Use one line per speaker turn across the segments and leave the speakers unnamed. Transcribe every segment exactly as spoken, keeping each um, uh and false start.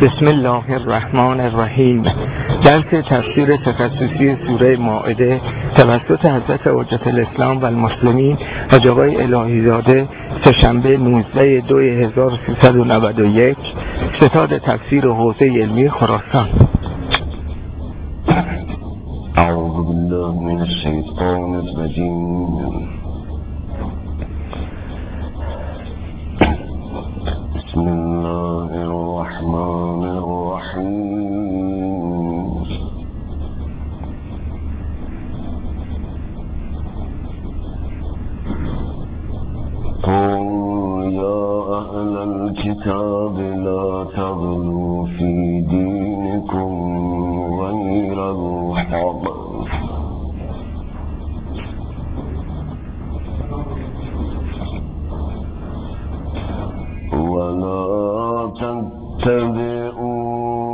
بسم الله الرحمن الرحیم. درس تفسیر تخصصی سوره مائده توسط حضرت حجت الاسلام و المسلمین حاج آقای الهی‌زاده، سه‌شنبه نوزده دو هزار و سیصد و نود و یک، ستاد تفسیر حوزه علمی خراسان.
اعوذ بالله من الشیطان الرجیم. بسم الله الرحمن الرحیم. قل یا اهل الكتاب لا تغلوا في دینکم غیر الحق ولا تتبعوا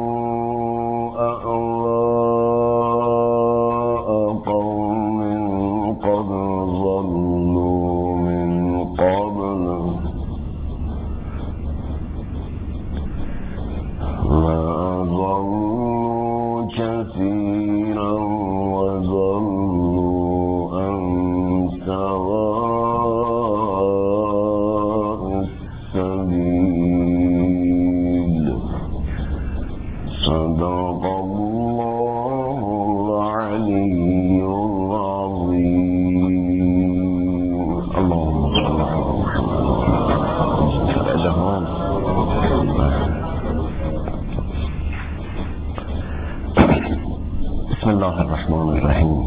أهواء قوم قد ضلوا من قبل وضلوا كثيرا وضلوا عن سواء السبيل. صدق الله العلي العظيم. اللهم صل على محمد. بسم الله الرحمن الرحيم.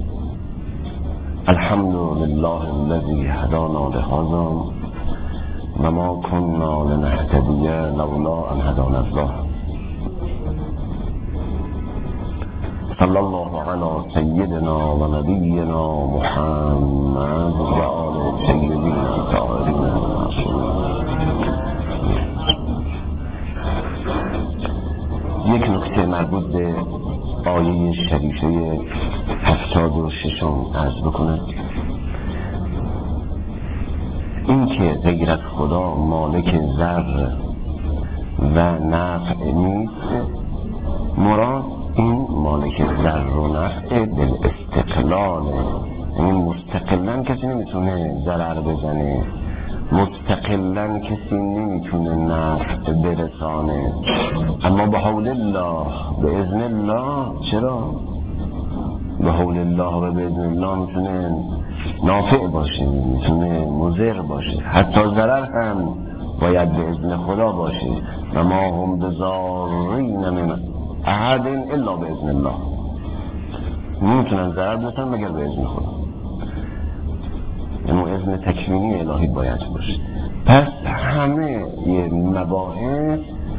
الحمد لله الذي هدانا لهذا وما كنا لنهتدي لولا أن هدانا الله. صلى الله على سيدنا ونبينا محمد وآل الطيبين الطاهرين المعصومين. یک نکته مربوط به آیه شریفه هفتاد و ششم عرض بکنم. این که غیر از خدا مالک ضر و نفع نیست، مراد این مالک ضر و نفع بالاستقلال، یعنی مستقلا کسی نمیتونه ضرر بزنه، مستقلا کسی نمیتونه نفع برسانه، اما به حول الله به اذن الله. چرا؟ به حول الله و به اذن الله میتونه نافع باشه، میتونه مضر باشه، حتی ضرر هم باید به اذن خدا باشه. و ما هم بضارین من احد الا به اذن الله. نمیتونن ضرر برسن مگر به اذن خدا، یعنی اذن تکوینی الهی باید باشه. پس همه یه مباحث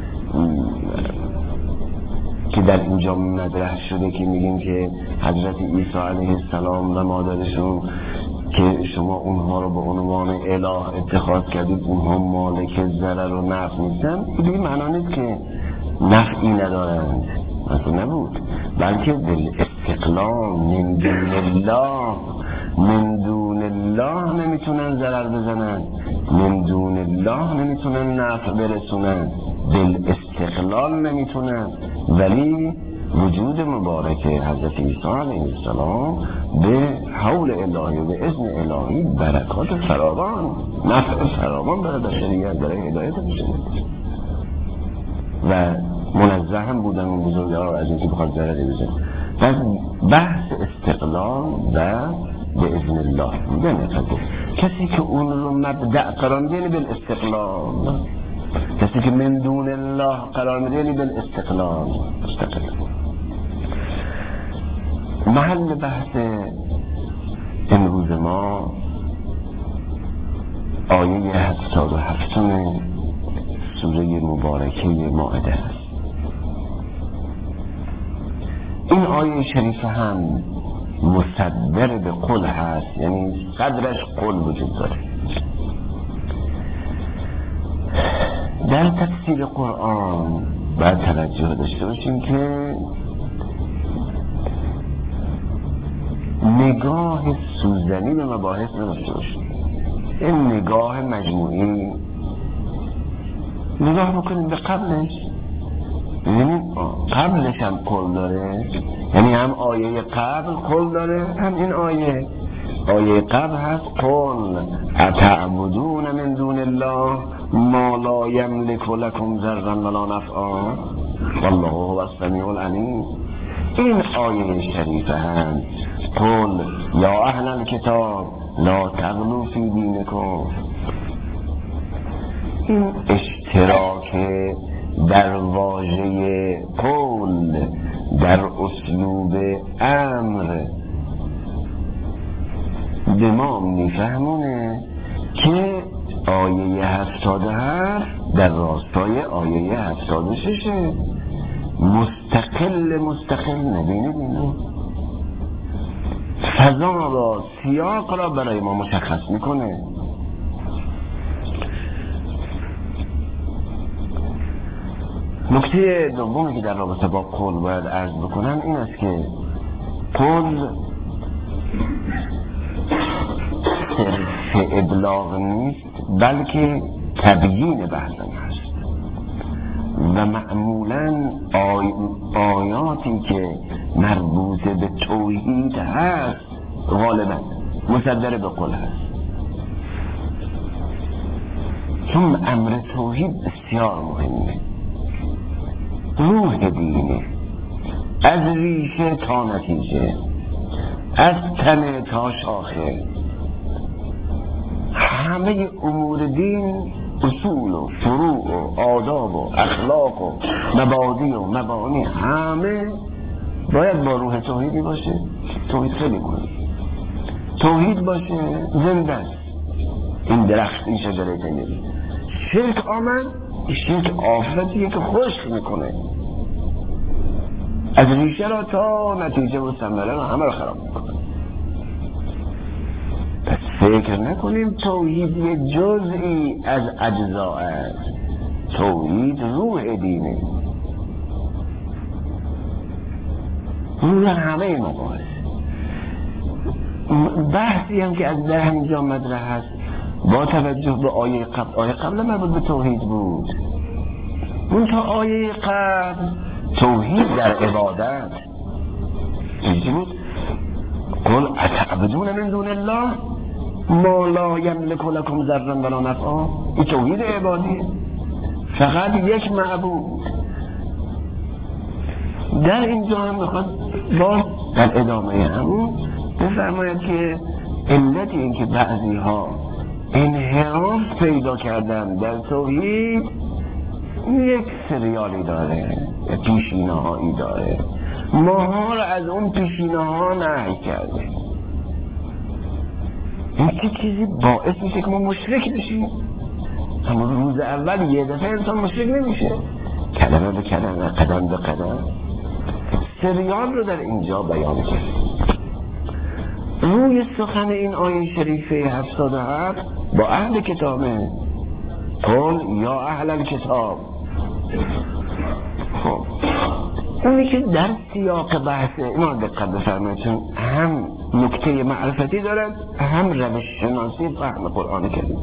که در اینجا مطرح شده که میگیم که حضرت عیسی علیه السلام و مادرشون که شما اونها رو به عنوان اله اتخاذ کردید، اونها مالک ضرر و نفع نیستن، این معنا نیست که نفعی ندارند، مثلا نبود، بلکه بالاستقلال من دون الله، من دون الله نمیتونن ضرر بزنن، من دون الله نمیتونن نفع برسونن، بالاستقلال نمیتونن. ولی وجود مبارک حضرت عیسی علیه السلام به حول الهی و به اذن الهی برکات فراوان، نفع فراوان برای بشریت، برای هدایت بشریت، و منزه هم بودن اون بزرگوار از اینکه بخواد ضرری بزنه. پس بحث استقلال و به اذن الله نمی‌پذیره. کسی که اون رو مبدأ قرار میده یعنی بالاستقلال، کسی که من دون الله قرار میده یعنی بالاستقلال. استقلال محل بحث امروز ما آیه هفتاد و هفتم سوره مبارکه مائده است. این آیه شریفه هم مصدر به قل هست، یعنی قدرش قل وجود داره. در تفسیر قرآن باید توجه داشته باشیم که نگاه سوزنی به مباحث نداشته باشیم. این نگاه مجموعی نگاه بکنیم به قبلش، یعنی قبلش هم قول داره، یعنی هم آیه قبل قول داره هم این آیه. آیه قبل هست قل اتعبدون من دون الله ما لا یملک لکم ضرا ولا نفعا والله هو السمیع العلیم. این آیه شریفه هست قل یا اهل الکتاب لا تغلوا فی دینکم. این اشتراک در واژه قول در اسلوب امر به ما میفهمونه که آیه هفتاد و هفت در راستای آیه هفتاد و شش مستقل مستقل نبینید. اینو فضا را سیاق را برای ما مشخص میکنه. نکته دومی که در رابطه با قول باید عرض بکنم این است که قول صرف ابلاغ نیست بلکه تبیین بحثم هست و معمولا آی... آیاتی که مربوط به توحید هست غالبا مصدر به قول هست، چون امر توحید بسیار مهمه، روح دینه، از ریشه تا نتیجه، از تنه تا شاخه، همه امور دین اصول و فروع و آداب و اخلاق و مبادی و مبانی همه باید با روح توحیدی باشه. توحید خیلی مهمه، توحید باشه زنده است این درخت، این شجره زندگی. شرک آمد، شرک آفتیه که خشک میکنه، از ریشه را تا نتیجه و ثمره را همه را خراب میکنه. پس فکر نکنیم توحید یک جزئی از اجزاء است، توحید روح دینه، روح همه مباحث. بحثی هم که از در اینجا مطرح هست با توجه به آیه قبل، آیه قبل مربوط به توحید بود، اون تا آیه قبل توحید در عبادت چیزی بود. قل اتعبدون من دون الله ما لا یملک لکم ضرا ولا نفعا. این توحید عبادی، فقط یک معبود. در اینجا هم میخواد باز در ادامه همون بفرماید که علت این که بعضی ها انحراف پیدا کردن در توحید یک سریالی داره، پیشینه هایی داره، ماها را از اون پیشینه ها نهی کرده. این که چیزی باعث میشه که ما مشرک بشیم. اما روز اول یه دفعه انسان مشرک نمیشه، کلمه به کلمه، قدم به قدم. سریال رو در اینجا بیان کرد. روی سخن این آیه شریفه هفتاد و هفت با اهل کتابه، قل یا اهل الکتاب. خب اونی که در سیاق بحثه اینا دقت بفرمایید، چون هم نکته معرفتی دارد هم روش شناسی فهم قرآن کریم.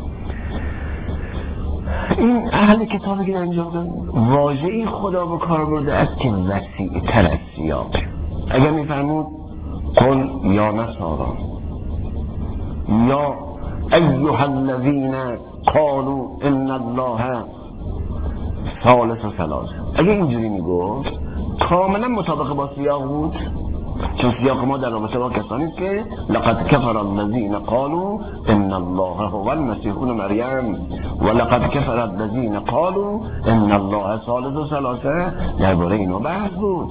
این اهل کتابی که در اینجا واژه‌ای خدا به کار برده است که وسیع تر از سیاق. اگر میفرمود قل یا نصارا یا ایها الذین قالوا ان الله ثالث ثلاثه، اگه اینجوری میگفت کاملا مطابق با سیاق بود، چون سیاق ما در رابطه با کسانی است که لقد کفر الذین قالوا ان الله هو المسیح ابن مریم و لقد کفر الذین قالوا ان الله ثالث ثلاثه، درباره اینو بحث بود.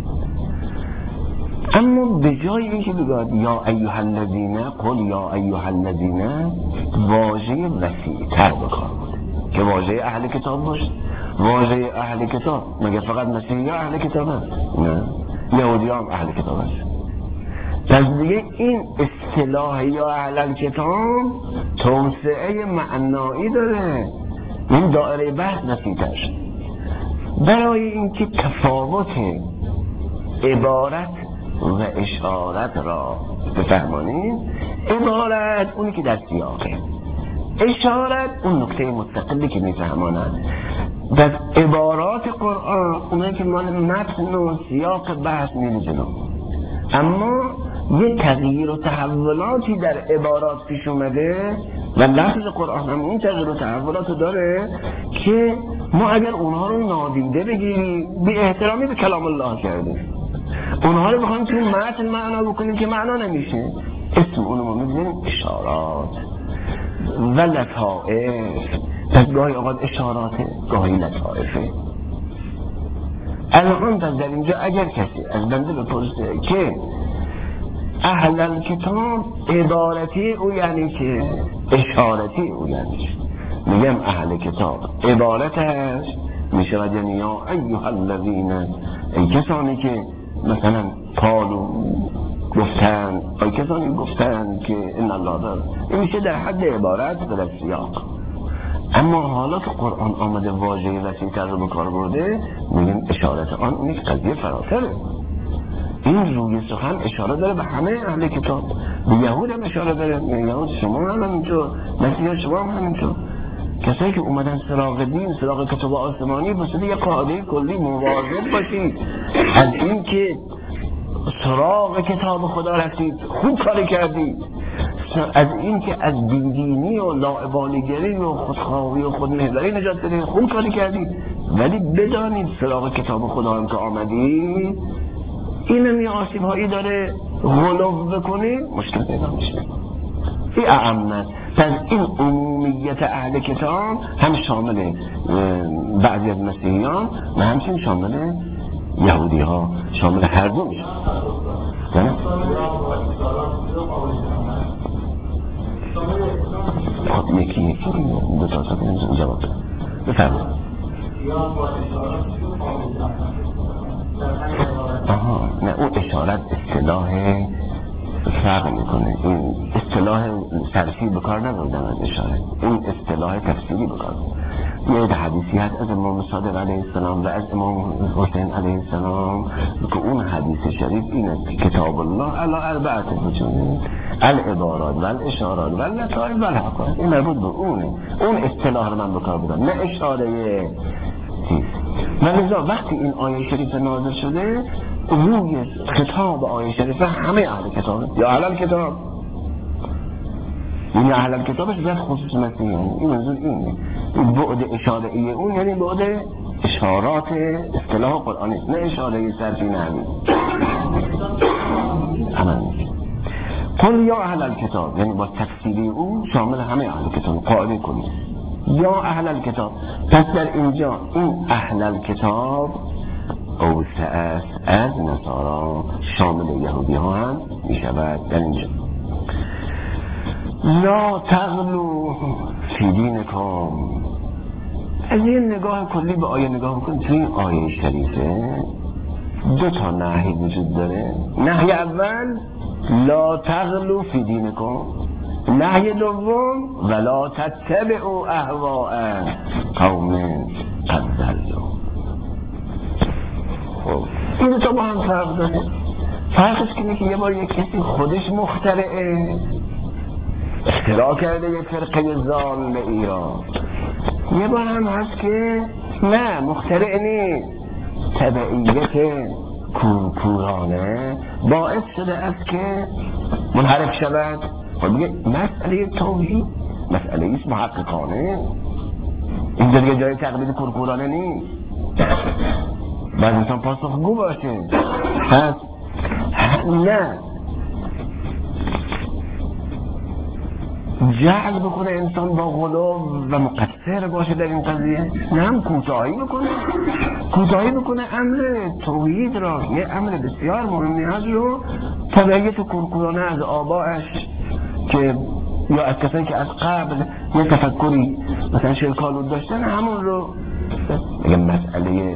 اما به جای اینکه بگوید یا ایها الذین، قل یا ایها الذین، واژه وسیع‌تر به کار بود که واژه اهل کتاب باشه. واژه اهل کتاب مگه فقط مسیحی اهل کتاب هست؟ نه، یهودی هم اهل کتاب هست. پس دیگه این اصطلاح یا اهل کتاب توسعه معنایی داره، این دایره بحث وسیع‌تر شد. برای اینکه تفاوت عبارت و اشارت را بفهمانید، عبارت اونی که در سیاقه، اشارت اون نکته مستقلی که میفهماند. در عبارات قرآن اونایی که مال متن و سیاق بحث میره جلو، اما یه تغییر و تحولاتی در عبارات پیش اومده و لفظ قرآن هم اون تغییر و تحولات داره که ما اگر اونها رو نادیده بگیریم بی احترامی به کلام الله کردیم، اونها رو بخوایم تو متن معنا بکنیم که معنا نمیشه. اسم اونو ما می‌ذاریم اشارات و لطائف. پس گاهی اوقات اشاراته، گاهی لطائفه. الان در اینجا اگر کسی از بنده بپرسه که اهل الکتاب عبارتی او یعنی که اشارتی او یعنی، میگم اهل کتاب عبارت هست میشود یعنی یا ایها الذین، ای کسانی که مثلا قالوا گفتن، ای کسانی گفتن که ان الله دار، این میشه در حد عبارت و در سیاق. اما حالا که قرآن آمده واژه وسیع‌تر رو به کار برده، میگیم اشارت آن اون یک قضیه فراتره. این روی سخن اشاره داره به همه اهل کتاب، به یهود هم اشاره داره، به یهود شما هم همینطور، مسیحیان شما هم همینطور. کسایی که اومدن سراغ دین، سراغ کتاب آسمانی، بسید یه قاعده کلی مواظب باشید از این که سراغ کتاب خدا رفتید، خوب کاری کردید. از این که از بیدینی و لاابالیگری و خودخواهی و خودمحوری نجات بدید، خوب کاری کردید. ولی بدانید سراغ کتاب خدا هم که آمدید، اینم یه آسیب هایی داره، غلو بکنی مشکل پیدا میشه. این اعمت. پس این عمومیت اهل کتاب هم شامل بعضی از مسیحیان و همچنین شامل یهودی ها، شامل هر دو میشه. خب یکی یکی دو تا تا کنیم جواب بفرمایید. آها نه، اون اشارت اصطلاح فرق میکنه. این اصطلاح صرفی بکار نبردن از اشاره، این اصطلاح تفسیری بکار. یه حدیثی هست از امام صادق علیه السلام و از امام حسین علیه السلام که اون حدیث شریف اینه: کتاب الله علی اربعه وجوه، العبارات و الاشارات و اللطائف و الحقائق. این مربوط به اونه، اون اصطلاح رو من بکار بردم، نه اشاره چیز. و لذا وقتی این آیه شریف نازل شده، روی خطاب آیه شریف همه اهل کتاب یا اهل کتاب، این اهل کتابش در خصوص مسیحیان، این منظور اینه. این بعد اشاره ایه اون یعنی بعد اشارات اصطلاح قرآنی، نه اشاره صرفی نحوی. عمل قل یا اهل الکتاب یعنی با تفسیری او شامل همه اهل کتاب، قاعده کنی یا اهل الکتاب. پس در اینجا این اهل الکتاب اوسع است از نصارا، شامل یهودی ها هم می شود. در اینجا لا تغلو فی دینکم. از این نگاه کلی به آیه نگاه بکن. توی این آیه شریفه دو تا نهی وجود داره. نهی اول لا تغلو فی دینکم، نهی دوم ولا تتبعوا اهواء قوم قد ضلوا. خب این دو تا با هم فرق داره. فرقش اینه که یه بار یک کسی خودش مخترعه، اختراع کرده یه فرقه ضال ایران، یه بار هم هست که نه مخترع نیست، تبعیت کورکورانه باعث شده است که منحرف شود. و میگه مسئله توحید مسئله ایست محققانه، این دیگه جای تقلید کورکورانه نیست. باید انسان پاسخگو باشه. پس نه جعل بکنه انسان با غلو و مقصر باشه در این قضیه، نه هم کوتاهی بکنه کوتاهی بکنه امر توحید را، یه امر بسیار مهمی هست رو تبعیت کورکورانه از آبائش که یا از کسانی که از قبل یه تفکری مثلا شرکالود داشتن، همون رو میگه مسئله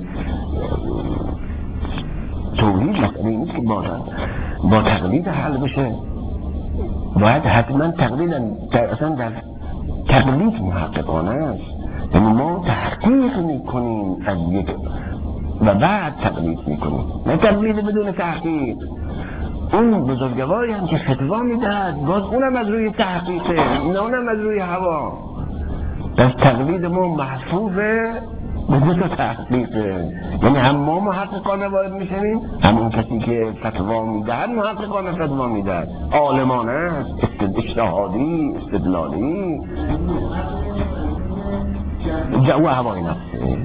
توحید مسئله نیست که با با تقلید حل بشه. باید حتما تقلید اصلا در تقلید محققانه است، یعنی ما تحقیق میکنیم از یک و بعد تقلید میکنیم، نه تقلید بدون تحقیق. اون بزرگواری هم که فتوا میدهد باز اونم از روی تحقیقه، نه اونم از روی هوا. پس تقلید ما محفوظه به دو تا تحقیقه، یعنی هم ما محققانه وارد میشنیم، هم اون کسی که فتوا میدهد محققانه فتوا میدهد، عالمانه است، اجتهادی، استدلالی و هوای نفسه.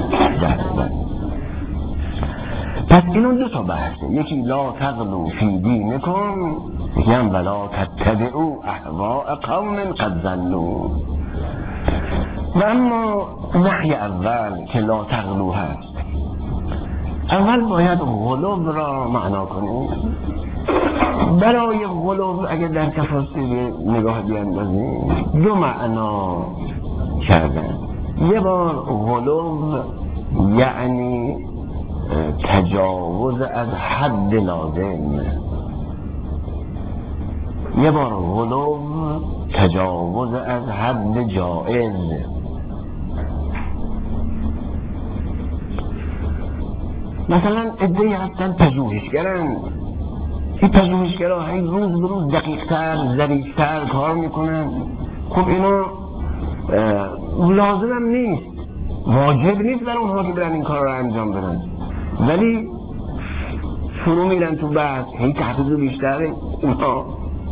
پس این اون دو تا بحثه، یکی لا تغلو فی دینکم، یکی هم ولا تتبعوا اهواء قوم قد ضلوا. و اما نحی اول که لا تغلو هست، اول باید غلو را معنا کنیم. برای غلو اگر در تفاصیل نگاه بیاندازیم دو معنا کردن. یه بار غلو یعنی تجاوز از حد لازم، یه بار غلو تجاوز از حد جائز. مثلا ادعی هستن پژوهشگرن، این پژوهشگرها هی روز به روز دقیق‌تر ظریف‌تر کار میکنن. خب اینا لازم هم نیست، واجب نیست برای اونها که برن این کار رو انجام بدن، ولی فرو میرن تو بحث، هی تحقیق بیشتره. اونها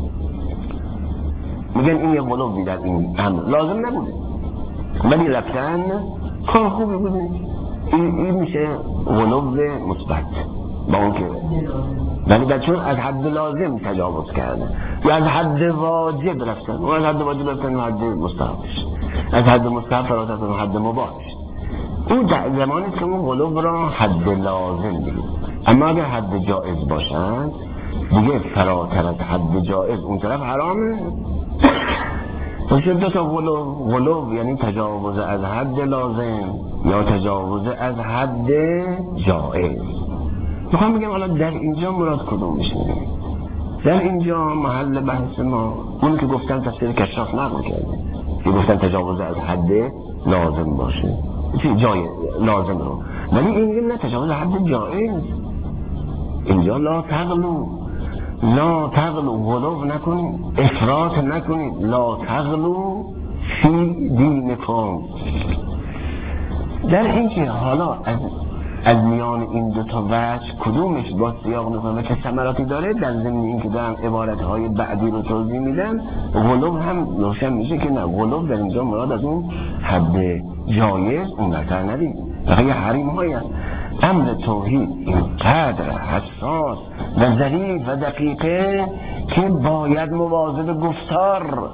میگن این یه غلوی در این امر لازم نبوده ولی رفتن کار خوبی بوده، این, این میشه غلو مثبت با اون که، ولی در چون از حد لازم تجاوز کرده یا از حد واجب رفتن، و از حد واجب رفتن و حد مستحبش، از حد مستحب فراتر رفتن و حد مباحش. اون در زمانی که اون غلو را حد لازم بگید، اما اگر حد جائز باشند دیگه فراتر از حد جائز اون طرف حرامه. باشه دو تا غلو، غلو یعنی تجاوز از حد لازم یا تجاوز از حد جائز. میخوام بگم حالا در اینجا مراد کدوم میشه؟ در اینجا محل بحث ما اون که گفتن تفسیر کشاف نقل کرده که گفتن تجاوز از حد لازم باشه، چی جای لازم رو، ولی اینجا نه تجاوز حد جائز. اینجا لا تغلو، لا تغلو، غلو نکنید، افراط نکنید، لا تغلو فی دینکم. در این که حالا از از میان این دو تا وجه کدومش با سیاق نکنه و که ثمراتی داره، در ضمن این که دارن عبارتهای بعدی رو توضیح میدن، غلو هم روشن میشه که نه، غلو در اینجا مراد از اون حد جایز اون نظر ندید، فقط یه حریم های هست. امر توحید اینقدر حساس و ظریف و دقیقه که باید مواظب گفتار،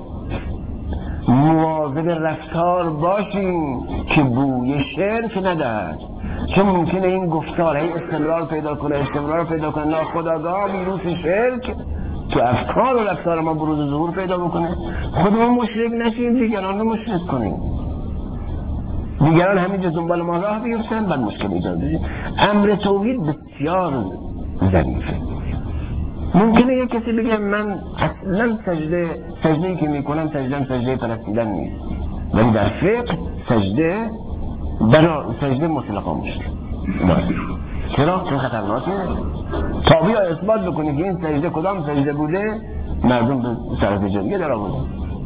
مواظب رفتار باشیم که بوی شرک ندهد، چون ممکنه این گفتار هی استمرار پیدا کنه استمرار پیدا کنه ناخودآگاه ویروس شرک تو افکار و رفتار ما بروز ظهور پیدا بکنه، خودمون مشرک نشیم دیگران رو مشرک کنیم، دیگران همینجا دنبال ما راه بیفتن، بعد مشکل ایجاد بشه. امر توحید بسیار ظریفه. ممکنه یک کسی بگه من اصلا سجده سجده‌ای که میکنم سجده‌ام سجده پرستیدن نیست، ولی در فقه سجده برای سجده مطلقا مشکل باید. چرا؟ چون خطرناکه. تا بیا اثبات بکنی که این سجده کدام سجده بوده، مردم به طرف جنگه در آورده.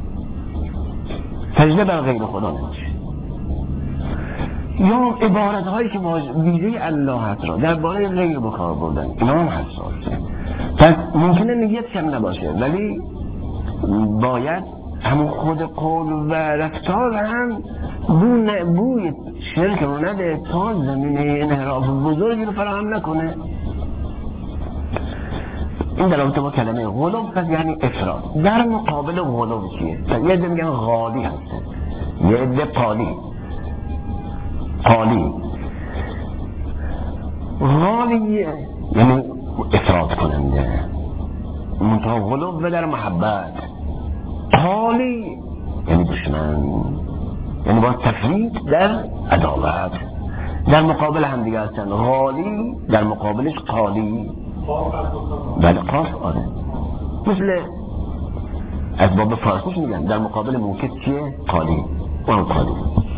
سجده بر غیر خدا نمیشه. یا عبارت هایی که ویژه الله هست را درباره غیر بکار بردن، اینا هم حساسه. پس ممکنه نیت کم نباشه، ولی باید همون خود قول و رفتار هم بو بوی شرک رو نده تا زمینه انحراف بزرگی رو فراهم نکنه. این در رابطه با کلمه غلو پس یعنی افراط. در مقابل غلو چیه؟ یه عده میگن غالی هستن، یه عده قالی. قالی غالی یعنی افراط کننده، منتها غلو و در محبت. قالی یعنی دشمن، یعنی با تفرید در عدالت. در مقابل هم دیگه هستن غالی، در مقابلش قالی. بله قاف آره، مثل از باب فارسیش میگن در مقابل موکد چیه؟ قالی. اون قالی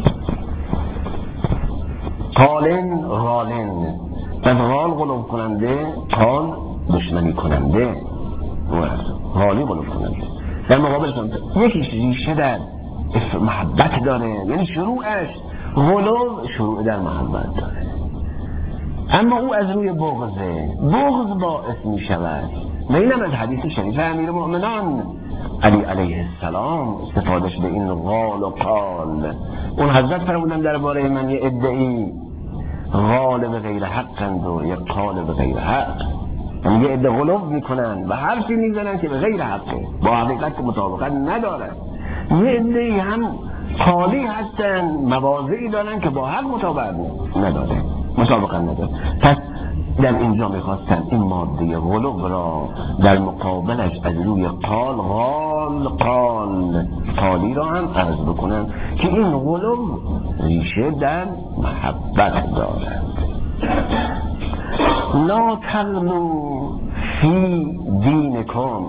قالن غالن، از غال غلو کننده، قال دشمنی کننده، غالی غلو کننده. در مقابلش هم یکی ریشه در محبت داره، یعنی شروعش غلو شروع در محبت داره، اما او از روی بغضه، بغض باعث می شود. و اینم از حدیث شریف امیر مؤمنان علی علیه السلام استفاده شده، این قال و قال. اون حضرت فرمودن درباره من یه ادعی قال به غیر حقند و یه قال به غیر حق، یعنی یه ادعا غلو میکنن و حرفی میزنن که به غیر حقه، با حقیقت مطابقت ندارن. یه ادعی هم قالی هستن، مواضعی دارن که با حق مطابقت نداره، مطابقت نداره. پس در اینجا میخواستن این ماده غلو را در مقابلش از روی قال قال قال قالی را هم عرض بکنن که این غلو ریشه در محبت دارد. لا تغلو فی دینکم،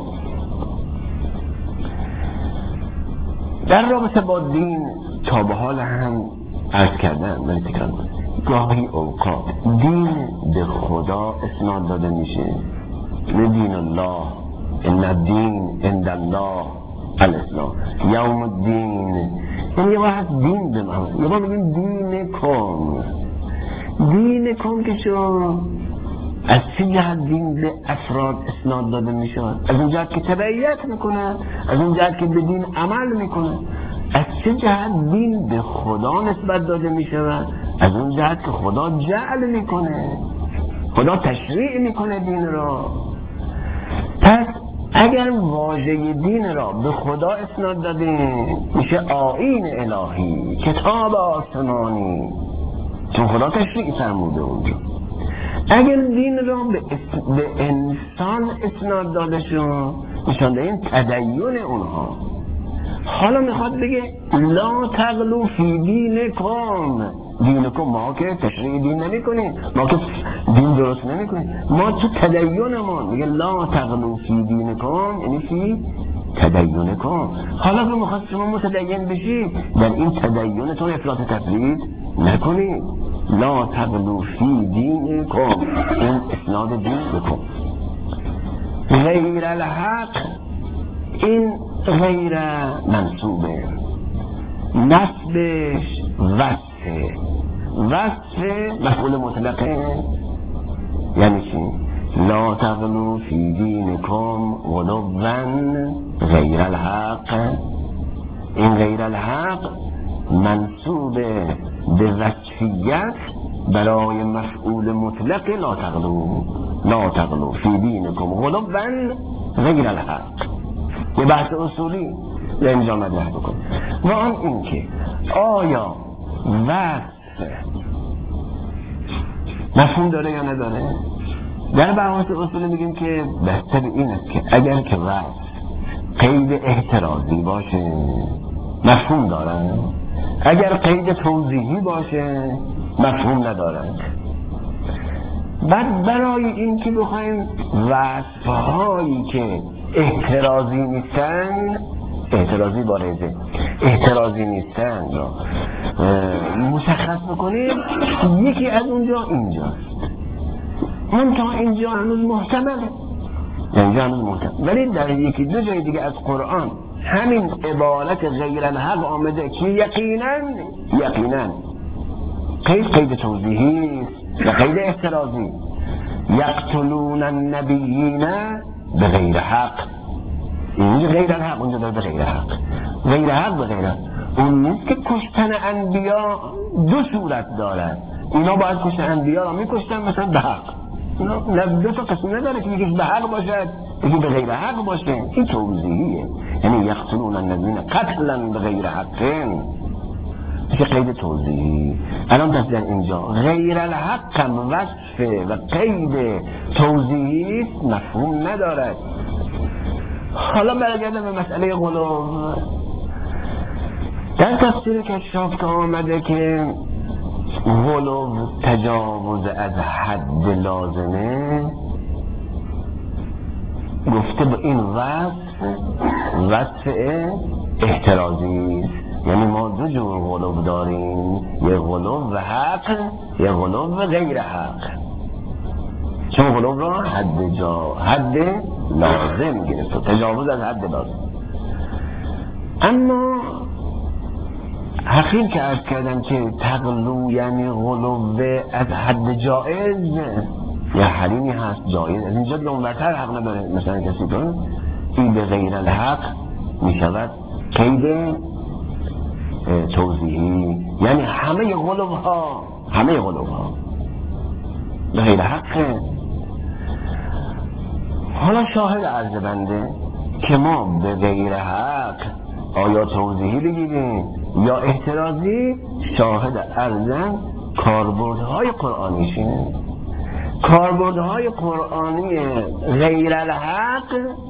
در رابطه با دین تا به حال هم عرض کردن ولی تکرار کنم، گاهی اوقات دین به خدا اسناد داده میشه، دین الله، ان الدین عند الله الاسلام، یوم الدین. یعنی یه وقت دین به من، یه وقت بگیم دین کن، دین کن که شما از چه جهت دین به افراد اسناد داده میشه؟ از اون جهت که تبعیت میکنه، از اون جهت که به دین عمل میکنه. از چه جهت دین به خدا نسبت داده میشه؟ از اون جهت که خدا جعل میکنه، خدا تشریع میکنه دین را. پس اگر واژه دین را به خدا اسناد دادیم میشه آیین الهی، کتاب آسمانی، چون خدا تشریع فرموده اونجا. اگر دین را به, به انسان اسناد داده شد نشانده این تدین اونها. حالا میخواد بگه لا تغلو فی دینکم، دینکم ما که تشریع دین نمی کنیم، ما که دین درست نمی کنیم، ما تو تدینمون میگه لا تغلو فی دینکم، یعنی فی تدینکم. حالا که میخواد شما متدین بشید در این تدینتون افراط تفرید نکنید. لا تغلو فی دینکم، این اسناد دین بکن. غیر الحق، این غیر منصوبه، نسبش وصفه، وصفه مفعول مطلقه. یعنی چی؟ لا تغلو فی دینکم غلوًا غیر الحق، این غیر الحق منصوب به وصفیت برای مفعول مطلق لا تغلو، لا تغلو فی دینکم غلوًا غیر الحق. یه بحث اصولی یا اینجا مطرح بکن و آن این که آیا وصف مفهوم داره یا نداره. در بحث اصولی میگیم که بهتر این است که اگر که وصف قید احترازی باشه مفهوم داره، اگر قید توضیحی باشه مفهوم نداره. بعد برای این که بخوایم وصفهایی که احترازی نیستن، احترازی بارزه احترازی نیستن را مشخص بکنیم، یکی از اونجا اینجاست، اون تا اینجا هنوز محتمله، اینجا هنوز محتمل، ولی در یکی دو جای دیگه از قرآن همین عبارت غیر الحق آمده که یقینا یقینا قید قید توضیحی و قید احترازی. یقتلون النبیین به غیر حق، اینجا غیر الحق، اونجا داره به غیر حق. غیر حق به غیر حق اون نیست که کشتن انبیا دو صورت دارد. اینا باید کشتن انبیا را میکشتن مثلا به حق، اینا دو تا قسم نداره که یکیش به حق باشد یکی به غیر حق باشه. این توضیحیه، یعنی یقتلون النبیین قتلا به غیر حقین، که قید توضیحی. الان پس در اینجا غیر الحق هم وصفه و قید توضیحی مفهوم ندارد. حالا برگردم به مسئله غلو. در تفسیر کشاف که آمده که غلو تجاوز از حد لازمه، گفته با این وصف وصف احترازی، یعنی ما دو جور غلو داریم، یه غلو و حق، یه غلو و غیر حق. چون غلو را حد جا حد لازم گرفت، تجاوز از حد لازم. اما حقیقی که عرض کردم که تقلو یعنی غلوه از حد جایز یا حریمی هست جایز، از اینجا دیگه اونورتر حق نداره مثلا کسی کنه این به غیر الحق می شود قید توضیحی، یعنی همه غلوه ها همه غلوه ها به غیر حقه. حالا شاهد عرض بنده که ما به غیر حق آیا توضیحی بگیریم یا احترازی، شاهد عرضن کاربردهای قرآنیشه. کاربردهای قرآنی غیر الحق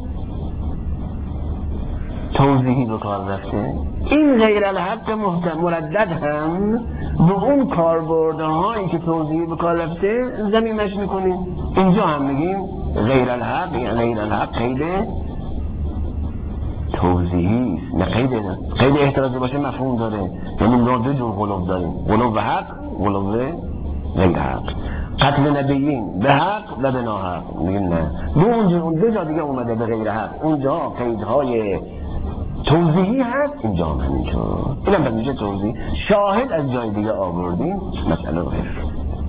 توضیحی به کار رفته. این غیر الحق مردد هم به اون کاربردهایی که توضیحی به کار رفته زمینش میکنیم. اینجا هم میگیم غیر الحق، یعنی غیر الحق قید توضیحی است، نه قید قید احترازی باشه مفهوم داره. یعنی ما دو جور غلو داریم، غلو حق، غلو غیر حق. قتل نبیین به حق و به ناحق، میگیم نه. دو اونجا اون دو جا دیگه اومده به غیر حق، اونجا قیدهای توضیحی هست، اینجا هم همینطور. اینم به میشه توضیح. شاهد از جای دیگه آوردیم مسئله رو حفظ.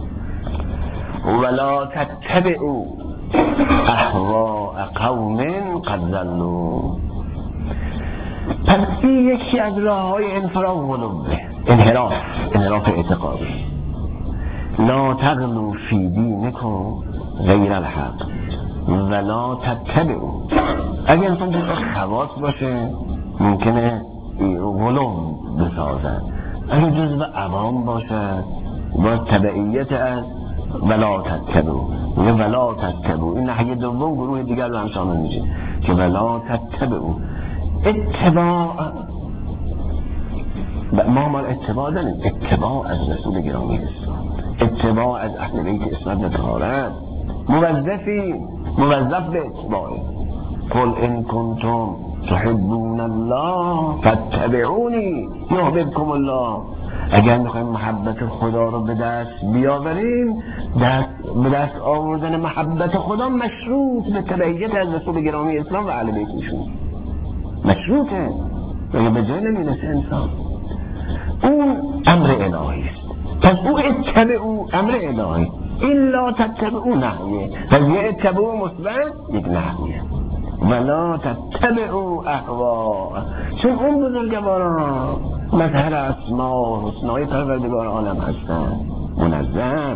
ولا تتبعوا اهواء قوم قد ضلوا. پس این یکی از راههای انحراف غلوه، انحراف انحراف اعتقادی. لا تغلو فی دینکم غیر الحق ولا تتبعوا. اگه انسان جزء خواص باشه ممکنه غلو بسازن، اگه جزء عوام باشه با تبعیت از ولا تتبعوا. میگه ولا تتبعوا، این ناحیه دوم گروه دیگر رو هم شامل میشه که ولا تتبعوا. اتباع ما مال اتباع داریم، اتباع از رسول گرامی اسلام، اتباع از اهل بیت اسمت و طهارت، موظفی موظف به اتباعی. قل ان کنتم تحبون الله فاتبعونی یحببکم الله. اگر میخوایم محبت خدا رو به دست بیاوریم، دست به دست آوردن محبت خدا مشروط به تبعیت از رسول گرامی اسلام و اهل بیتشون، مشروطه، اگه به جای نمیرسه انسان. اون امر الهی است. پس او اتبعو امر الهی، الا تتبعو نحیه. پس یه اتبعو مثبت، یک نحیه. ولا تتبعو اهوا، چون اون بزرگواران مظهر اسما و حسنای پروردگار عالم هستن، منظم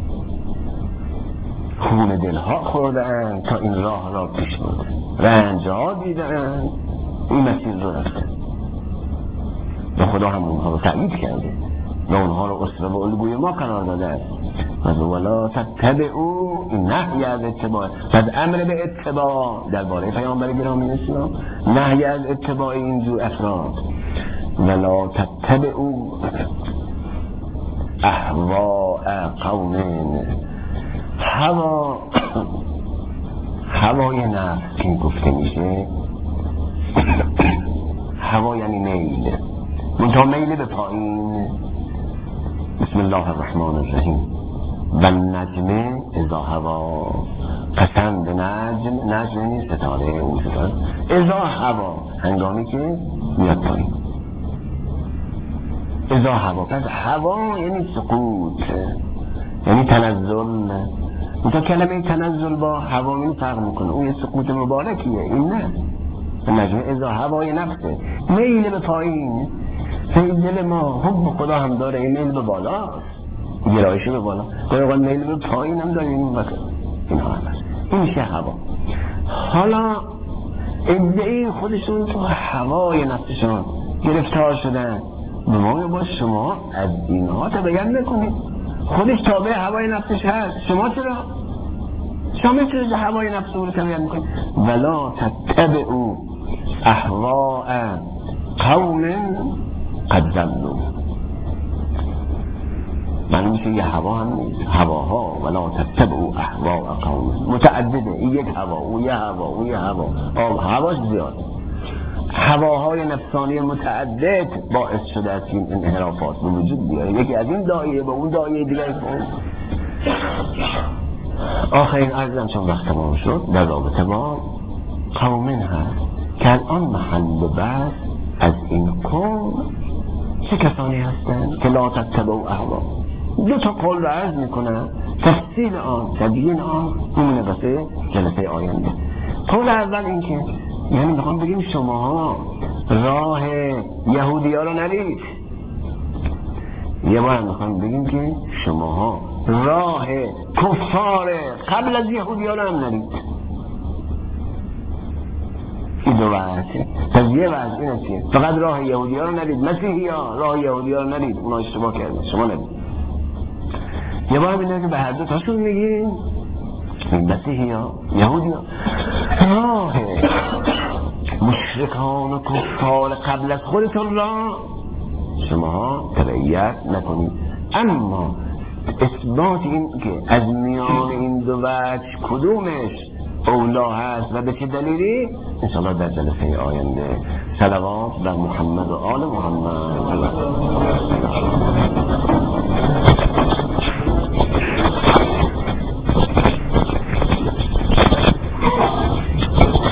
خون دلها خوردن تا این راه را پیش بردن، رنجها دیدن، این مسیر رو رفتن و خدا هم اونها رو تأیید کرده و اونها رو اسوه و الگوی ما قرار داده است. پس ولا تتبعو، این نهی از اتباع. پس امر به اتباع درباره پیامبر گرامی اسلام، نهی از اتباع اینجور افراد. ولا تتبعو اهواء قوم. هوا هوای نفس که گفته میشه، هوا یعنی میل، منتها میل به پایین. بسم الله الرحمن الرحیم. و نجم اذا هوا، قسم به نجم، نجم یعنی ستاره، اون ستاره اذا هوا، هنگامی که میاد پایین. اذا هوا، پس هوا یعنی سقوط، یعنی تنزل. منتها کلمه تنزل با هوا می فرق میکنه، اون یه سقوط مبارکیه، این نه. نجم اذا هوای نفسه، میل به پایین. دل ما حب خدا هم داره، این میل به بالا، گرایش به بالا، گاهی میل به پایین هم داره، این وقت اینها هم هست. این میشه هوا. حالا ادعای خودشون تو هوای نفسشون گرفتار شدن، به ما با شما از اینها تبیین نکنید. خودش تابع هوای نفسش هست، شما چرا؟ شما میتونید هوای نفس رو تبیین میکنید. ولا تتبعوا اهواء قوم قد ضلوا. معنی میشه یه هوا هم نیست، هواها. ولا تتبعوا اهواء قوم، متعدده، این یک هوا، او یه هوا، او یه هوا، آب هواش زیاد. هواهای نفسانی متعدد باعث شده است که این انحرافات به وجود بیاره. یکی از این دایره به اون دایره دیگر کنه. آخرین عرضم چون وقت تمام شد در رابطه با قومین هست که الان محل بحث از این قوم چه کسانی هستند که لا تتبعوا اهوا. دو تا قول رو عرض میکنم، تفصیل آن تبیین آن میمونه واسه جلسه آینده. قول اول این که یعنی میخوام بگیم شما راه یهودی ها رو نرید. یه بار میخوام بگیم که شما راه کفار قبل از یهودی ها رو هم نرید. این دو وجه. پس یه وجه این است که فقط راه یهودی ها رو نرید، مسیحی ها راه یهودی ها رو نرید، اونا اشتباه کردن، شما نرید. یه بار میدونه که به هر دو تاشون میگیم مسیحی ها یهودی ها راه مشرکان و کفار قبل از خودتون را شما تبعیت نکنید. اما اثبات این که از میان این دو وجه کدومش اولا هست و به چه دلیلی انشاءالله در جلسه آینده. صلوات بر محمد و آل محمد.